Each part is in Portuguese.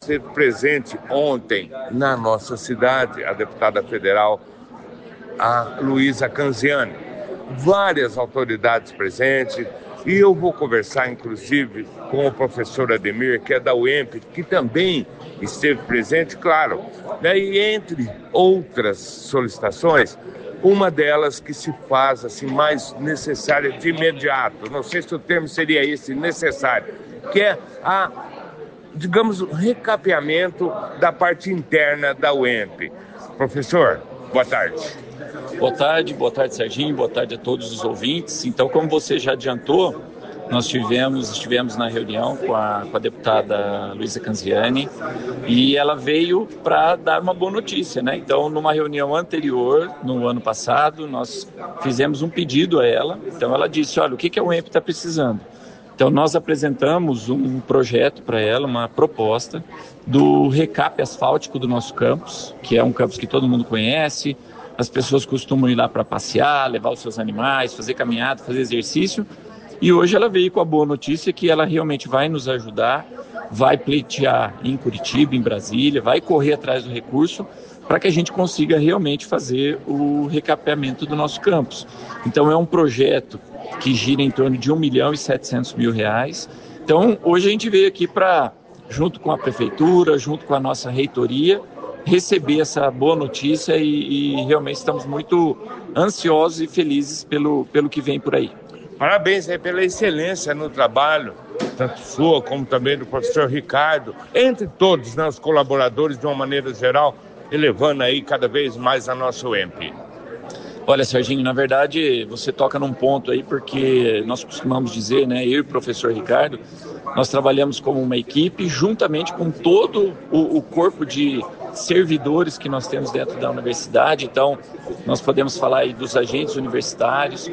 esteve presente ontem na nossa cidade, a deputada federal, a Luísa Canziani. Várias autoridades presentes, e eu vou conversar, inclusive, com o professor Ademir, que é da UEMP, que também esteve presente, claro, né? E entre outras solicitações, uma delas que se faz assim, mais necessária de imediato, não sei se o termo seria esse, necessário, que é digamos, o recapeamento da parte interna da UEMP. Professor, boa tarde. Boa tarde, Serginho, boa tarde a todos os ouvintes. Então, como você já adiantou, nós estivemos na reunião com a deputada Luísa Canziani e ela veio para dar uma boa notícia, né? Então, numa reunião anterior, no ano passado, nós fizemos um pedido a ela. Então, ela disse, olha, o que a UEMP está precisando? Então, nós apresentamos um projeto para ela, uma proposta do recap asfáltico do nosso campus, que é um campus que todo mundo conhece. As pessoas costumam ir lá para passear, levar os seus animais, fazer caminhada, fazer exercício. E hoje ela veio com a boa notícia que ela realmente vai nos ajudar, vai pleitear em Curitiba, em Brasília, vai correr atrás do recurso para que a gente consiga realmente fazer o recapeamento do nosso campus. Então é um projeto que gira em torno de R$ 1.700.000. Então hoje a gente veio aqui para, junto com a prefeitura, junto com a nossa reitoria, receber essa boa notícia e realmente estamos muito ansiosos e felizes pelo que vem por aí. Parabéns aí pela excelência no trabalho, tanto sua como também do professor Ricardo, entre todos, né, os colaboradores de uma maneira geral, elevando aí cada vez mais a nossa UEMP. Olha, Serginho, na verdade você toca num ponto aí, porque nós costumamos dizer, né, eu e o professor Ricardo, nós trabalhamos como uma equipe juntamente com todo o corpo de servidores que nós temos dentro da universidade. Então, nós podemos falar aí dos agentes universitários,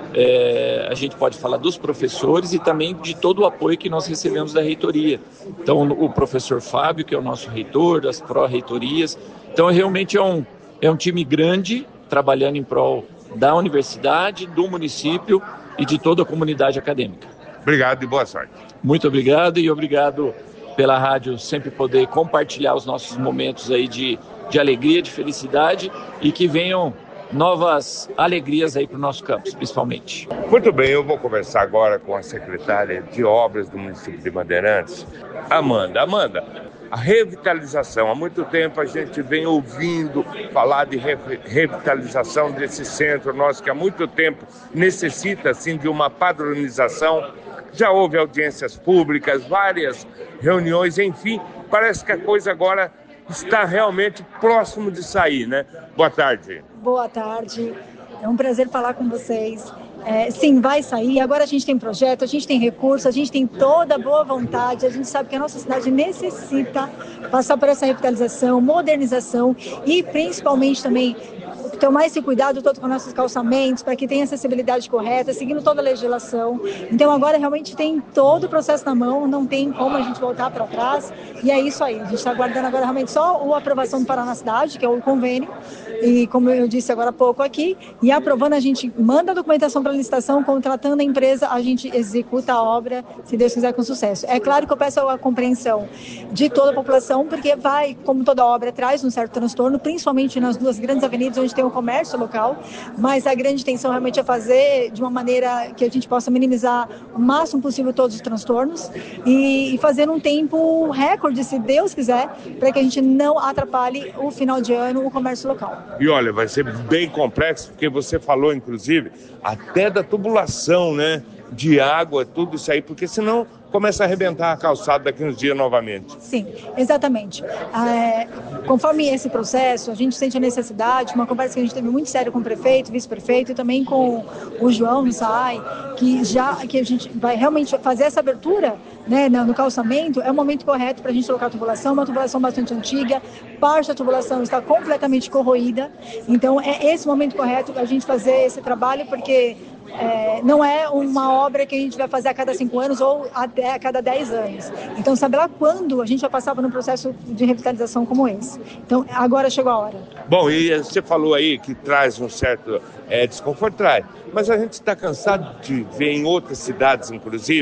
a gente pode falar dos professores e também de todo o apoio que nós recebemos da reitoria. Então, o professor Fábio, que é o nosso reitor, das pró-reitorias. Então, realmente é um time grande, trabalhando em prol da universidade, do município e de toda a comunidade acadêmica. Obrigado e boa sorte. Muito obrigado e obrigado pela rádio sempre poder compartilhar os nossos momentos aí de alegria, de felicidade e que venham novas alegrias aí para o nosso campus, principalmente. Muito bem, eu vou conversar agora com a secretária de Obras do município de Bandeirantes, Amanda. Amanda, a revitalização, há muito tempo a gente vem ouvindo falar de revitalização desse centro nosso, que há muito tempo necessita assim, de uma padronização. Já houve audiências públicas, várias reuniões, enfim, parece que a coisa agora está realmente próximo de sair, né? Boa tarde. Boa tarde, é um prazer falar com vocês. Sim, vai sair. Agora a gente tem projeto, a gente tem recurso, a gente tem toda a boa vontade. A gente sabe que a nossa cidade necessita passar por essa revitalização, modernização e principalmente também tomar esse cuidado todo com nossos calçamentos, para que tenha acessibilidade correta, seguindo toda a legislação. Então agora realmente tem todo o processo na mão, não tem como a gente voltar para trás, e é isso aí. A gente está aguardando agora realmente só a aprovação do Paraná Cidade, que é o convênio, e como eu disse agora há pouco aqui, e aprovando a gente manda a documentação para licitação, contratando a empresa, a gente executa a obra, se Deus quiser, com sucesso. É claro que eu peço a compreensão de toda a população, porque vai, como toda obra, traz um certo transtorno, principalmente nas duas grandes avenidas onde tem o comércio local, mas a grande intenção realmente é fazer de uma maneira que a gente possa minimizar o máximo possível todos os transtornos e fazer um tempo recorde, se Deus quiser, para que a gente não atrapalhe o final de ano, o comércio local. E olha, vai ser bem complexo, porque você falou, inclusive, até da tubulação, né? De água, tudo isso aí, porque senão começa a arrebentar a calçada daqui uns dias novamente. Sim, exatamente. Conforme esse processo, a gente sente a necessidade, uma conversa que a gente teve muito séria com o prefeito, vice-prefeito e também com o João Sai, que a gente vai realmente fazer essa abertura, né, no calçamento, é o momento correto para a gente colocar a tubulação, uma tubulação bastante antiga, parte da tubulação está completamente corroída, então é esse momento correto a gente fazer esse trabalho, porque não é uma obra que a gente vai fazer a cada 5 anos ou até a cada 10 anos. Então, sabe lá quando a gente vai passar por um processo de revitalização como esse. Então, agora chegou a hora. Bom, e você falou aí que traz um certo desconforto, mas a gente está cansado de ver em outras cidades, inclusive,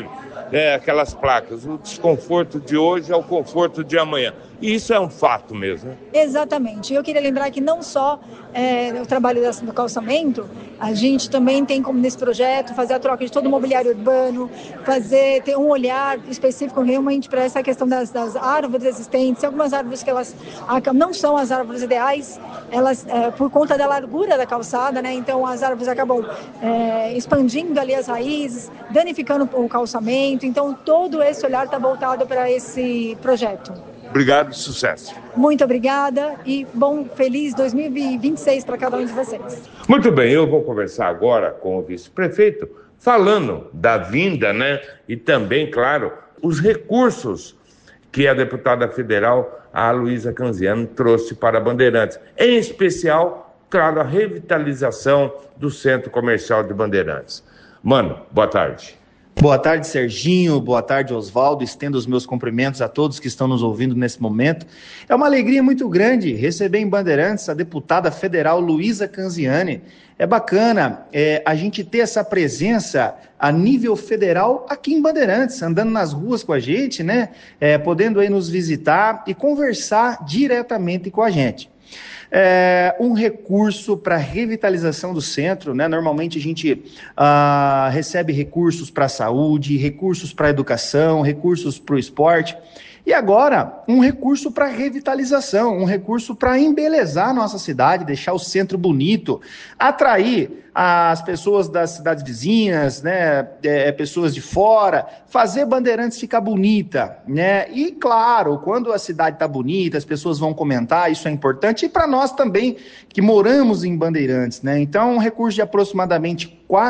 aquelas placas, o desconforto de hoje é o conforto de amanhã. E isso é um fato mesmo, né? Exatamente. Eu queria lembrar que não só o trabalho do calçamento, a gente também tem como nesse projeto fazer a troca de todo o mobiliário urbano, ter um olhar específico realmente para essa questão das árvores existentes, algumas árvores que elas não são as árvores ideais, elas por conta da largura da calçada, né? Então as árvores acabam expandindo ali as raízes, danificando o calçamento. Então todo esse olhar está voltado para esse projeto. Obrigado e sucesso. Muito obrigada e feliz 2026 para cada um de vocês. Muito bem, eu vou conversar agora com o vice-prefeito, falando da vinda, né? E também, claro, os recursos que a deputada federal, a Luísa Canziani, trouxe para Bandeirantes. Em especial, claro, a revitalização do Centro Comercial de Bandeirantes. Mano, boa tarde. Boa tarde, Serginho. Boa tarde, Oswaldo. Estendo os meus cumprimentos a todos que estão nos ouvindo nesse momento. É uma alegria muito grande receber em Bandeirantes a deputada federal Luísa Canziani. É bacana a gente ter essa presença a nível federal aqui em Bandeirantes, andando nas ruas com a gente, né? Podendo aí nos visitar e conversar diretamente com a gente. Um recurso para revitalização do centro, né? Normalmente a gente recebe recursos para a saúde, recursos para a educação, recursos para o esporte. E agora, um recurso para revitalização, um recurso para embelezar a nossa cidade, deixar o centro bonito, atrair as pessoas das cidades vizinhas, né, pessoas de fora, fazer Bandeirantes ficar bonita, né? E claro, quando a cidade está bonita, as pessoas vão comentar, isso é importante, e para nós também, que moramos em Bandeirantes, né? Então, um recurso de aproximadamente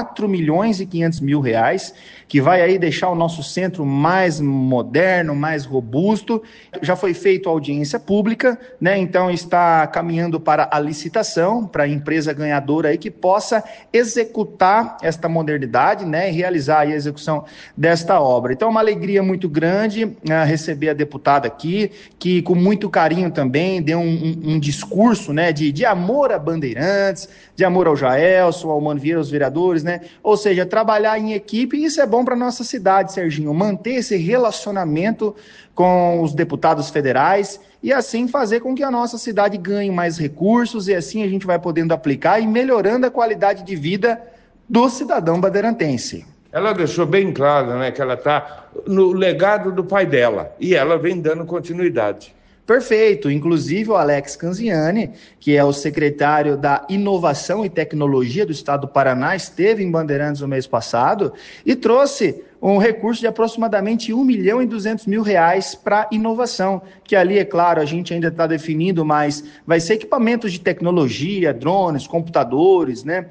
R$4.500.000, que vai aí deixar o nosso centro mais moderno, mais robusto. Já foi feita a audiência pública, né? Então está caminhando para a licitação, para a empresa ganhadora aí que possa executar esta modernidade, né? E realizar aí a execução desta obra. Então é uma alegria muito grande receber a deputada aqui, que com muito carinho também deu um discurso, né? De amor a Bandeirantes, de amor ao Jaelson, ao Mano Vieira, aos vereadores, né? Ou seja, trabalhar em equipe, e isso é bom para a nossa cidade, Serginho, manter esse relacionamento com os deputados federais e assim fazer com que a nossa cidade ganhe mais recursos, e assim a gente vai podendo aplicar e melhorando a qualidade de vida do cidadão bandeirantense. Ela deixou bem claro, né, que ela está no legado do pai dela e ela vem dando continuidade. Perfeito, inclusive o Alex Canziani, que é o secretário da Inovação e Tecnologia do Estado do Paraná, esteve em Bandeirantes no mês passado e trouxe um recurso de aproximadamente R$1.200.000 para inovação, que ali, é claro, a gente ainda está definindo, mas vai ser equipamentos de tecnologia, drones, computadores, né?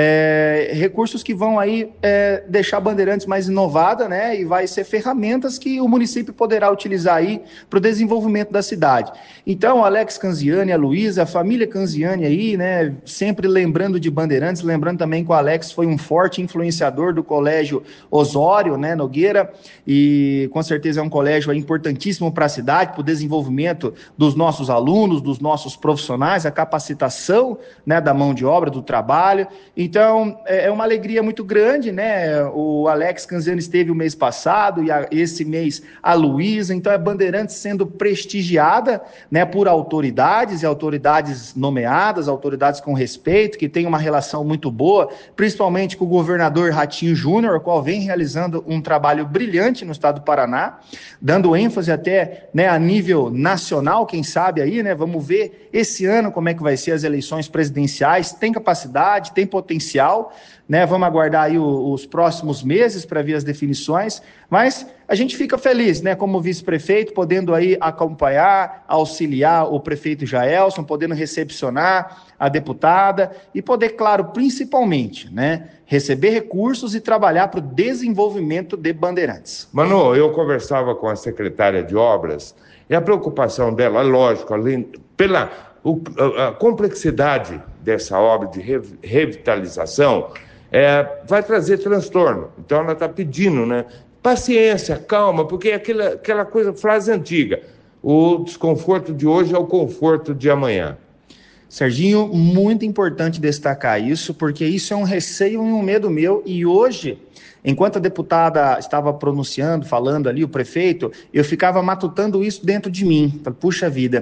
Recursos que vão aí deixar Bandeirantes mais inovada, né? E vai ser ferramentas que o município poderá utilizar aí para o desenvolvimento da cidade. Então, o Alex Canziani, a Luísa, a família Canziani aí, né? Sempre lembrando de Bandeirantes, lembrando também que o Alex foi um forte influenciador do Colégio Osório, né, Nogueira, e com certeza é um colégio importantíssimo para a cidade, para o desenvolvimento dos nossos alunos, dos nossos profissionais, a capacitação, né, da mão de obra, do trabalho. Então, é uma alegria muito grande, né? O Alex Canziani esteve o mês passado e esse mês a Luísa. Então, é Bandeirantes sendo prestigiada, né, por autoridades, e autoridades nomeadas, autoridades com respeito, que tem uma relação muito boa, principalmente com o governador Ratinho Júnior, o qual vem realizando um trabalho brilhante no estado do Paraná, dando ênfase até, né, a nível nacional, quem sabe aí, né? Vamos ver esse ano como é que vai ser as eleições presidenciais. Tem capacidade, tem potencial, né? Vamos aguardar aí os próximos meses para ver as definições, mas a gente fica feliz, né, como vice-prefeito, podendo aí acompanhar, auxiliar o prefeito Jaelson, podendo recepcionar a deputada e poder, claro, principalmente, né, receber recursos e trabalhar para o desenvolvimento de Bandeirantes. Manu, eu conversava com a secretária de Obras e a preocupação dela, lógico, além pela a complexidade dessa obra de revitalização, vai trazer transtorno. Então ela está pedindo, né, paciência, calma, porque é aquela frase antiga, o desconforto de hoje é o conforto de amanhã. Serginho, muito importante destacar isso, porque isso é um receio e um medo meu, e hoje, enquanto a deputada estava pronunciando, falando ali, o prefeito, eu ficava matutando isso dentro de mim. Puxa vida,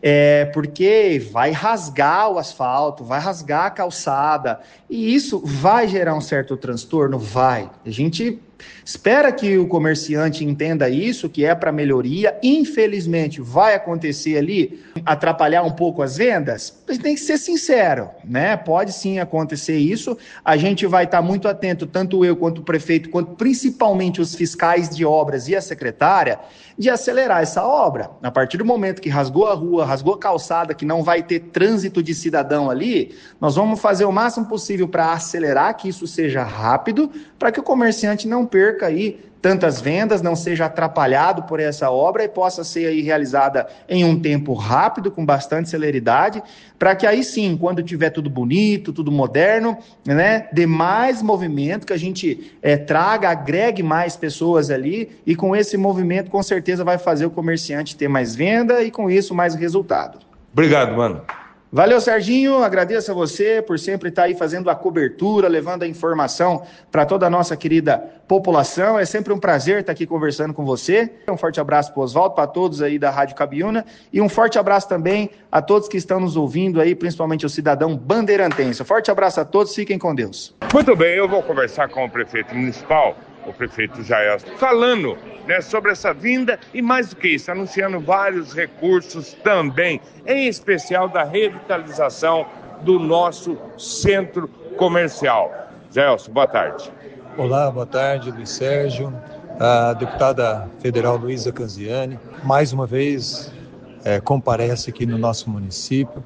porque vai rasgar o asfalto, vai rasgar a calçada, e isso vai gerar um certo transtorno? Vai. A gente espera que o comerciante entenda isso, que é para melhoria. Infelizmente, vai acontecer ali, atrapalhar um pouco as vendas? A gente tem que ser sincero, né? Pode sim acontecer isso. A gente vai estar muito atento, tanto eu quanto o prefeito, quanto principalmente os fiscais de obras e a secretária, de acelerar essa obra. A partir do momento que rasgou a rua, rasgou a calçada, que não vai ter trânsito de cidadão ali, nós vamos fazer o máximo possível para acelerar, que isso seja rápido, para que o comerciante não perca aí tantas vendas, não seja atrapalhado por essa obra e possa ser aí realizada em um tempo rápido, com bastante celeridade, para que aí sim, quando tiver tudo bonito, tudo moderno, né, dê mais movimento, que a gente traga, agregue mais pessoas ali, e com esse movimento com certeza vai fazer o comerciante ter mais venda e com isso mais resultado. Obrigado, mano. Valeu, Serginho, agradeço a você por sempre estar aí fazendo a cobertura, levando a informação para toda a nossa querida população. É sempre um prazer estar aqui conversando com você. Um forte abraço para o Oswaldo, para todos aí da Rádio Cabiúna, e um forte abraço também a todos que estão nos ouvindo aí, principalmente o cidadão bandeirantense. Um forte abraço a todos, fiquem com Deus. Muito bem, eu vou conversar com o prefeito municipal, o prefeito Jair, falando, né, sobre essa vinda e mais do que isso, anunciando vários recursos também, em especial da revitalização do nosso centro comercial. Gelson, boa tarde. Olá, boa tarde, Luiz Sérgio, a deputada federal Luísa Canziani, mais uma vez comparece aqui no nosso município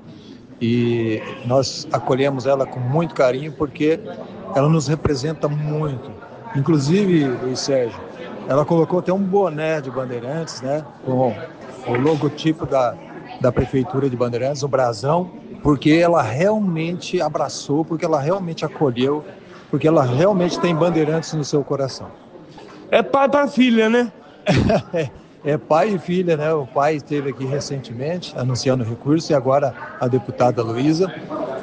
e nós acolhemos ela com muito carinho porque ela nos representa muito. Inclusive, Luiz Sérgio, ela colocou até um boné de Bandeirantes, né, com o logotipo da Prefeitura de Bandeirantes, o brasão, porque ela realmente abraçou, porque ela realmente acolheu, porque ela realmente tem Bandeirantes no seu coração. É pai para filha, né? É pai e filha, né? O pai esteve aqui recentemente anunciando recurso e agora a deputada Luísa.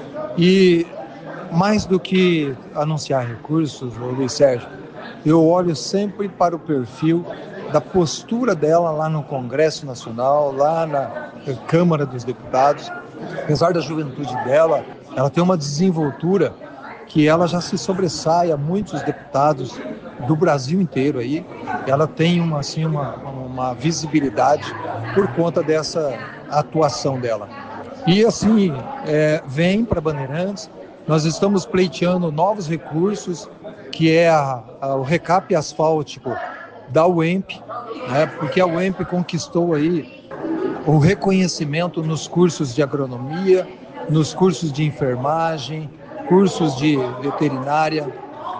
E mais do que anunciar recursos, Luiz Sérgio, eu olho sempre para o perfil da postura dela lá no Congresso Nacional, lá na Câmara dos Deputados. Apesar da juventude dela, ela tem uma desenvoltura que ela já se sobressai a muitos deputados do Brasil inteiro aí. Ela tem uma visibilidade por conta dessa atuação dela. E assim, vem para Bandeirantes. Nós estamos pleiteando novos recursos, que é o recap asfáltico da UEMP, né? Porque a UEMP conquistou aí o reconhecimento nos cursos de agronomia, nos cursos de enfermagem, cursos de veterinária.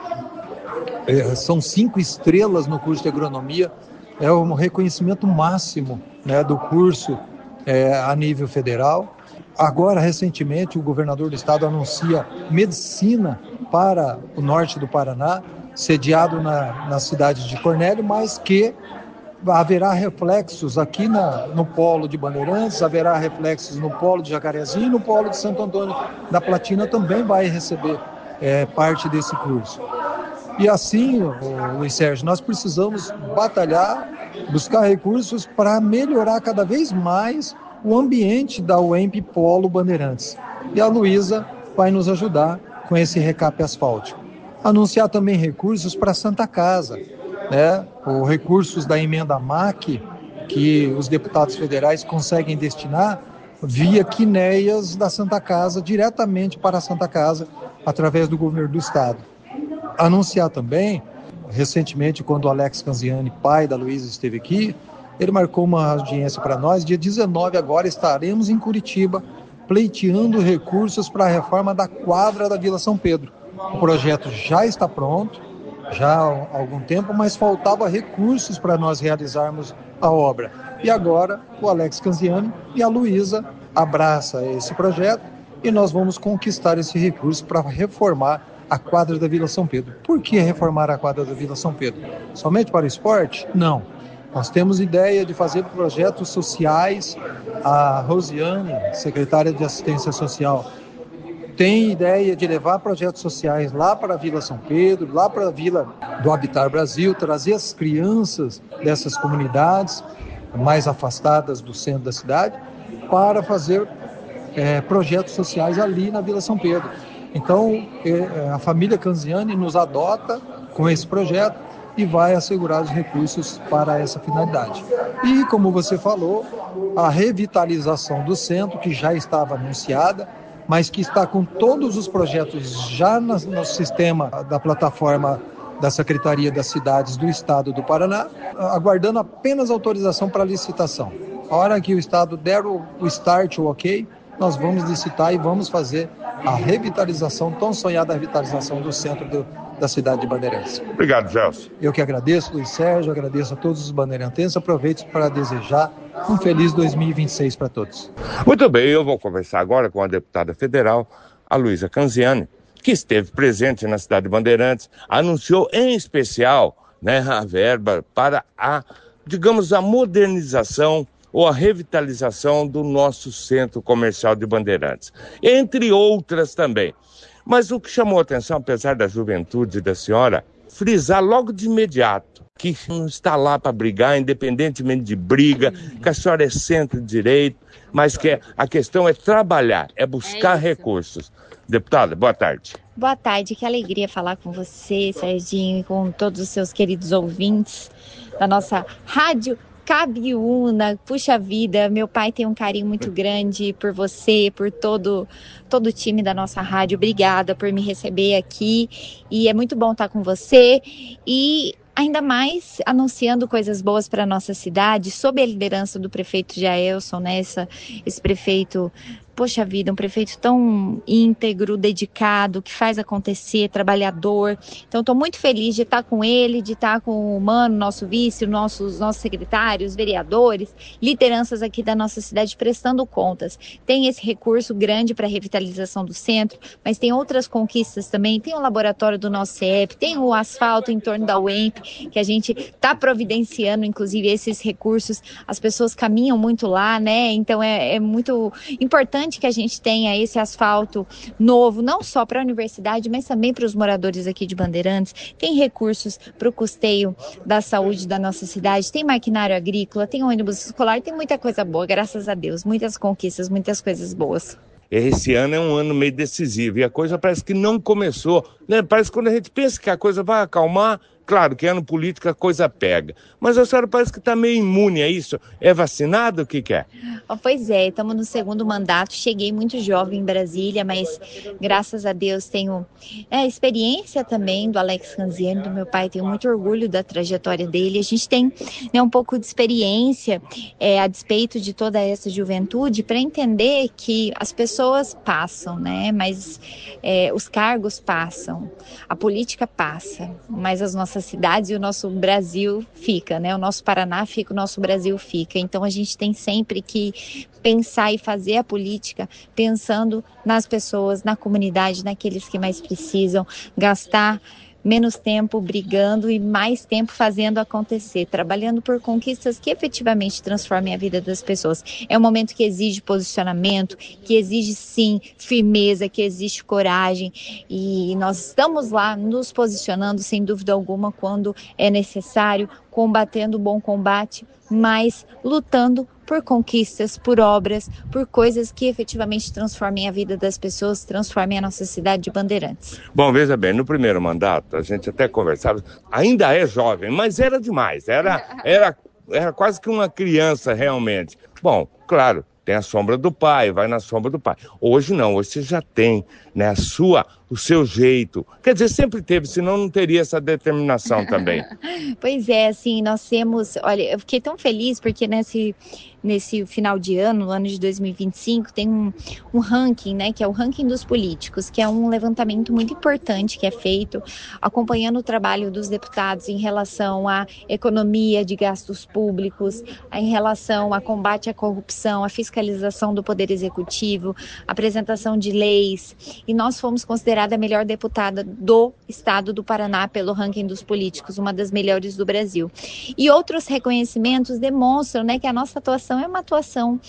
São 5 estrelas no curso de agronomia, é um reconhecimento máximo, né, do curso a nível federal. Agora, recentemente, o governador do estado anuncia medicina para o norte do Paraná, sediado na cidade de Cornélio, mas que haverá reflexos aqui no polo de Bandeirantes, haverá reflexos no polo de Jacarezinho e no polo de Santo Antônio da Platina também vai receber parte desse curso. E assim, Luiz Sérgio, nós precisamos batalhar, buscar recursos para melhorar cada vez mais o ambiente da UEMP Polo Bandeirantes. E a Luísa vai nos ajudar com esse recap asfáltico. Anunciar também recursos para a Santa Casa, né? Os recursos da emenda MAC, que os deputados federais conseguem destinar via quineias da Santa Casa, diretamente para a Santa Casa, através do governo do estado. Anunciar também, recentemente, quando o Alex Canziani, pai da Luísa, esteve aqui, ele marcou uma audiência para nós. Dia 19 agora estaremos em Curitiba pleiteando recursos para a reforma da quadra da Vila São Pedro. O projeto já está pronto, já há algum tempo, mas faltava recursos para nós realizarmos a obra. E agora o Alex Canziani e a Luísa abraçam esse projeto e nós vamos conquistar esse recurso para reformar a quadra da Vila São Pedro. Por que reformar a quadra da Vila São Pedro? Somente para o esporte? Não. Nós temos ideia de fazer projetos sociais. A Rosiane, secretária de Assistência Social, tem ideia de levar projetos sociais lá para a Vila São Pedro, lá para a Vila do Habitar Brasil, trazer as crianças dessas comunidades mais afastadas do centro da cidade para fazer projetos sociais ali na Vila São Pedro. Então, a família Canziani nos adota com esse projeto e vai assegurar os recursos para essa finalidade. E, como você falou, a revitalização do centro, que já estava anunciada, mas que está com todos os projetos já no sistema da plataforma da Secretaria das Cidades do Estado do Paraná, aguardando apenas autorização para licitação. A hora que o Estado der o start, o ok, nós vamos licitar e vamos fazer a revitalização, tão sonhada revitalização do centro da cidade de Bandeirantes. Obrigado, Gelson. Eu que agradeço, Luiz Sérgio, agradeço a todos os bandeirantenses, aproveito para desejar um feliz 2026 para todos. Muito bem, eu vou conversar agora com a deputada federal, a Luísa Canziani, que esteve presente na cidade de Bandeirantes, anunciou em especial, a verba para a modernização ou a revitalização do nosso centro comercial de Bandeirantes, entre outras também. Mas o que chamou a atenção, apesar da juventude da senhora, frisar logo de imediato que não está lá para brigar, independentemente de briga, que a senhora é centro-direito, mas que a questão é trabalhar, é buscar recursos. Deputada, boa tarde. Boa tarde, que alegria falar com você, Serginho, e com todos os seus queridos ouvintes da nossa rádio Cabiúna. Puxa vida, meu pai tem um carinho muito grande por você, por todo o time da nossa rádio. Obrigada por me receber aqui e é muito bom estar com você e ainda mais anunciando coisas boas para a nossa cidade, sob a liderança do prefeito Jaelson, esse prefeito, poxa vida, um prefeito tão íntegro, dedicado, que faz acontecer, trabalhador. Então, estou muito feliz de estar com ele, de estar com o Mano, nosso vice, nossos secretários, vereadores, lideranças aqui da nossa cidade prestando contas. Tem esse recurso grande para a revitalização do centro, mas tem outras conquistas também. Tem o laboratório do nosso CEP, tem o asfalto em torno da UEMP, que a gente está providenciando, inclusive, esses recursos. As pessoas caminham muito lá, Então, é muito importante que a gente tenha esse asfalto novo, não só para a universidade, mas também para os moradores aqui de Bandeirantes. Tem recursos para o custeio da saúde da nossa cidade, tem maquinário agrícola, tem ônibus escolar, tem muita coisa boa, graças a Deus, muitas conquistas, muitas coisas boas. Esse ano é um ano meio decisivo e a coisa parece que não começou, Parece que quando a gente pensa que a coisa vai acalmar, claro que ano político a coisa pega, mas a senhora parece que está meio imune a isso. É vacinado? O que é? Pois é, estamos no segundo mandato, cheguei muito jovem em Brasília, mas graças a Deus tenho experiência também do Alex Canziani, do meu pai, tenho muito orgulho da trajetória dele. A gente tem um pouco de experiência a despeito de toda essa juventude para entender que as pessoas passam, mas os cargos passam, a política passa, mas as nossas cidades e o nosso Brasil fica, O nosso Paraná fica, o nosso Brasil fica. Então a gente tem sempre que pensar e fazer a política pensando nas pessoas, na comunidade, naqueles que mais precisam, gastar menos tempo brigando e mais tempo fazendo acontecer, trabalhando por conquistas que efetivamente transformem a vida das pessoas. É um momento que exige posicionamento, que exige sim firmeza, que exige coragem, e nós estamos lá nos posicionando sem dúvida alguma quando é necessário, combatendo o bom combate, mas lutando por conquistas, por obras, por coisas que efetivamente transformem a vida das pessoas, transformem a nossa cidade de Bandeirantes. Bom, veja bem, no primeiro mandato, a gente até conversava, ainda é jovem, mas era demais, era quase que uma criança realmente. Bom, claro, tem a sombra do pai, vai na sombra do pai. Hoje não, hoje você já tem, o seu jeito. Quer dizer, sempre teve, senão não teria essa determinação também. Pois é, assim, nós temos, olha, eu fiquei tão feliz porque nesse final de ano, no ano de 2025, tem um ranking, né, que é o ranking dos políticos, que é um levantamento muito importante que é feito acompanhando o trabalho dos deputados em relação à economia de gastos públicos, em relação a combate à corrupção, à fiscalização do Poder Executivo, apresentação de leis, e nós fomos considerada a melhor deputada do estado do Paraná pelo ranking dos políticos, uma das melhores do Brasil. E outros reconhecimentos demonstram, né, que a nossa atuação é uma atuação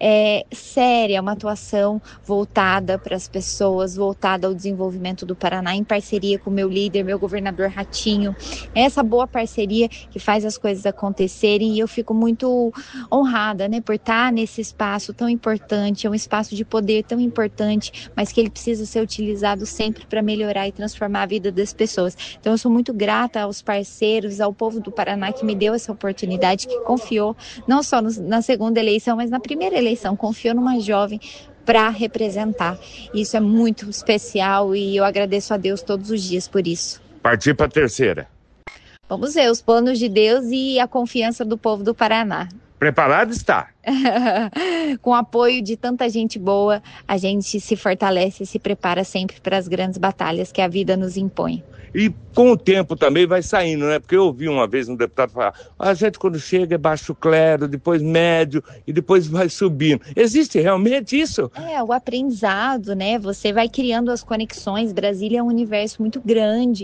séria, uma atuação voltada para as pessoas, voltada ao desenvolvimento do Paraná, em parceria com o meu líder, meu governador Ratinho. Essa boa parceria que faz as coisas acontecerem, e eu fico muito honrada, né, por estar nesse espaço tão importante, é um espaço de poder tão importante, mas que ele precisa ser utilizado sempre para melhorar e transformar a vida das pessoas. Então eu sou muito grata aos parceiros, ao povo do Paraná que me deu essa oportunidade, que confiou não só na segunda eleição, mas na primeira eleição, confiou numa jovem para representar. Isso é muito especial e eu agradeço a Deus todos os dias por isso. Partir para a terceira. Vamos ver os planos de Deus e a confiança do povo do Paraná. Preparado está. Com o apoio de tanta gente boa, a gente se fortalece e se prepara sempre para as grandes batalhas que a vida nos impõe. E com o tempo também vai saindo, né? Porque eu ouvi uma vez um deputado falar, a gente quando chega é baixo clero, depois médio e depois vai subindo. Existe realmente isso? O aprendizado, né? Você vai criando as conexões. Brasília é um universo muito grande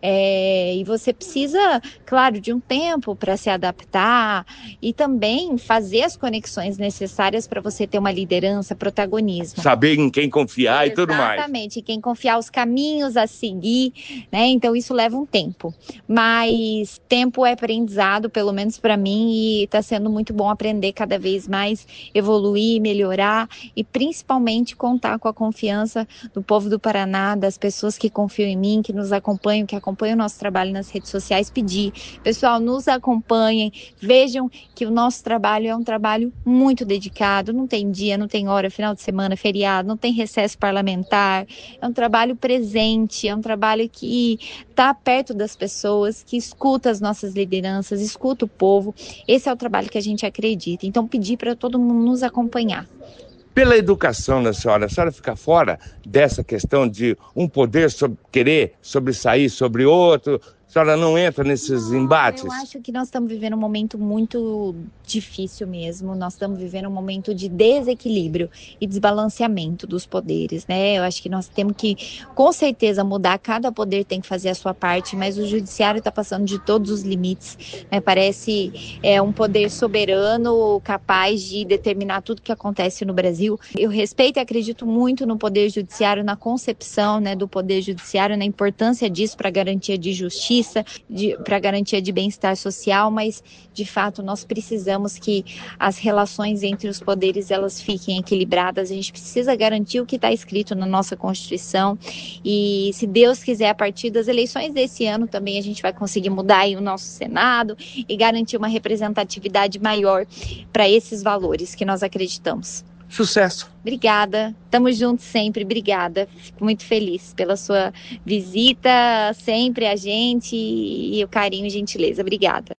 e você precisa, claro, de um tempo para se adaptar e também fazer as conexões necessárias para você ter uma liderança, protagonismo. Saber em quem confiar. Exatamente, e tudo mais. Exatamente, em quem confiar, os caminhos a seguir, né? Então isso leva um tempo, mas tempo é aprendizado, pelo menos para mim, e está sendo muito bom aprender cada vez mais, evoluir, melhorar e principalmente contar com a confiança do povo do Paraná, das pessoas que confiam em mim, que nos acompanham, que acompanham o nosso trabalho nas redes sociais. Pedir, pessoal, nos acompanhem, vejam que o nosso trabalho é um trabalho muito dedicado, não tem dia, não tem hora, final de semana, feriado, não tem recesso parlamentar, é um trabalho presente, é um trabalho que está perto das pessoas, que escuta as nossas lideranças, escuta o povo. Esse é o trabalho que a gente acredita. Então, pedir para todo mundo nos acompanhar. Pela educação da senhora, a senhora fica fora dessa questão de um poder querer sobressair sobre outro? A senhora não entra nesses embates? Eu acho que nós estamos vivendo um momento muito difícil mesmo. Nós estamos vivendo um momento de desequilíbrio e desbalanceamento dos poderes, né? Eu acho que nós temos que, com certeza, mudar. Cada poder tem que fazer a sua parte, mas o judiciário está passando de todos os limites, né? Parece um poder soberano, capaz de determinar tudo que acontece no Brasil. Eu respeito e acredito muito no poder judiciário, na concepção, né, do poder judiciário, na importância disso para a garantia de justiça, para a garantia de bem-estar social, mas de fato nós precisamos que as relações entre os poderes elas fiquem equilibradas. A gente precisa garantir o que está escrito na nossa Constituição e, se Deus quiser, a partir das eleições desse ano também a gente vai conseguir mudar aí o nosso Senado e garantir uma representatividade maior para esses valores que nós acreditamos. Sucesso. Obrigada, estamos juntos sempre, obrigada, fico muito feliz pela sua visita, sempre a gente, e o carinho e gentileza, obrigada.